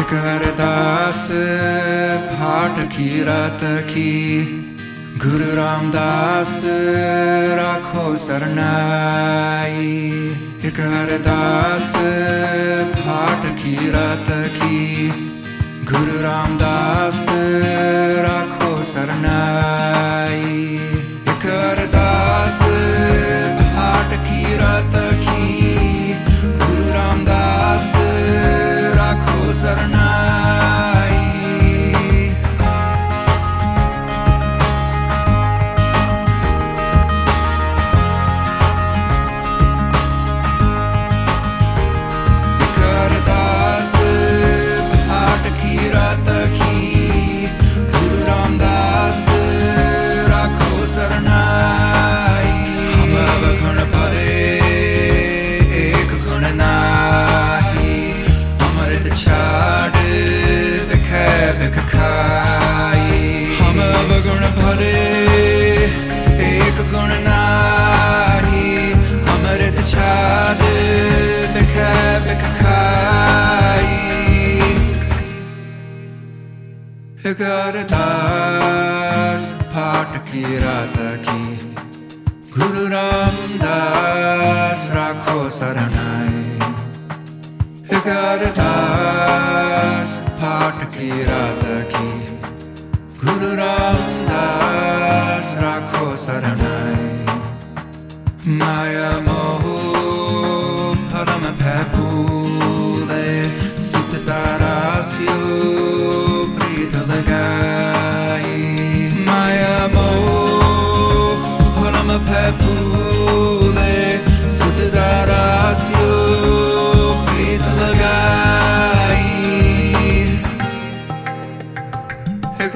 एक अरदास पाठ की रात की, गुरु रामदास राखो सरनाई। एक अरदास पाठ की रात की, गुरु रामदास राखो सरनाई। एक अरदास पाठ की रात की, गुरु रामदास राखो सरनाई। एक गुण नाही, अमृत छाड़ बिखै बिख खाई। एक अरदास पाठ की रात की, गुरु रामदास राखो सरनाई। एक अरदास पाठ की रात की, गुरु रामदास राखो सरनाई। माया मोह परम भूले, सित तारास्यो प्रीत लगाई। माया मोह परम भूले, सित तारास्यो प्रीत लगाई। एक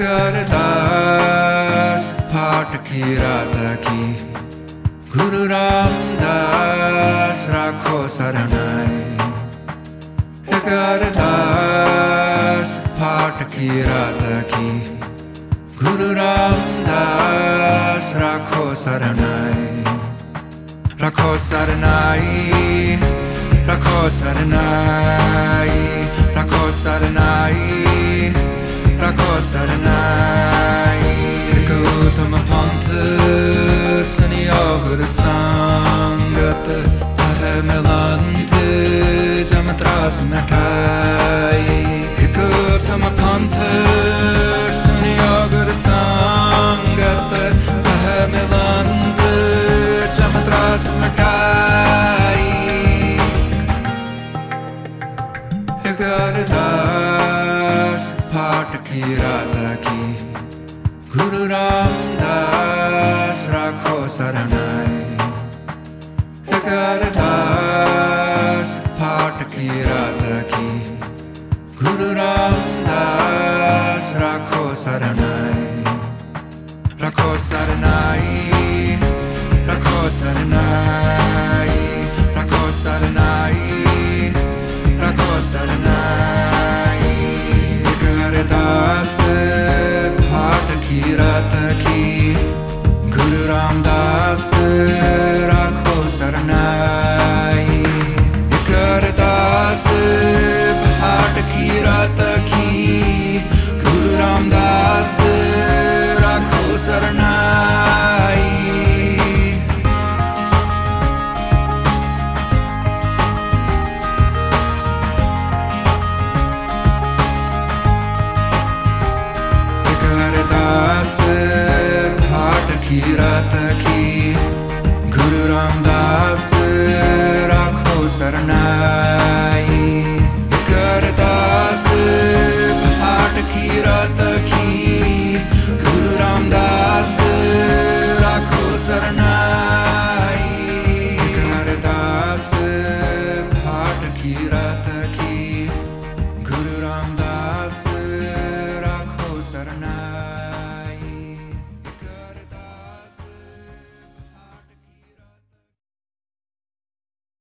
अरदास पाठ की रात की, गुरु रामदास राखो सरनाई। एक अरदास पाठ की रात की, गुरु रामदास राखो सरनाई। राखो सरनाई, राखो सरनाई, राखो सरनाई, राखो सरनाई। एक उत्तम पंथ सुनियो गुरु संगत, तह मिलंत जम त्रास मिटाई। एक उत्तम पंथ सुनियो गुरु संगत, तह मिलंत जम त्रास मिटाई। एक अरदास पाठ की रात की, गुरु रामदास राखो सरनाई। एक अरदास पाठ की रात की, गुरु रामदास राखो सरनाई। राखो सरनाई, राखो सरनाई, राखो सरनाई, राखो सरनाई। एक अरदास पाठ की रात की, गुरु रामदास राखो सरनाई। एक अरदास पाठ की रात की, गुरु रामदास राखो सरनाई। की रात की, गुरु रामदास राखो सरनाई। एक अरदास पाठ की रात की, गुरु रामदास राखो सरनाई। एक अरदास पाठ की